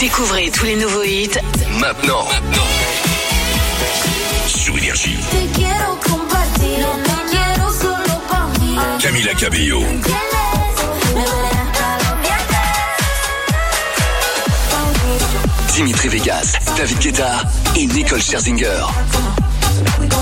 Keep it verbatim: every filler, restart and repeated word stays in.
Découvrez tous les nouveaux hits maintenant. Maintenant. Sur Énergie. Camila Cabello. Dimitri Vegas, David Guetta et Nicole Scherzinger.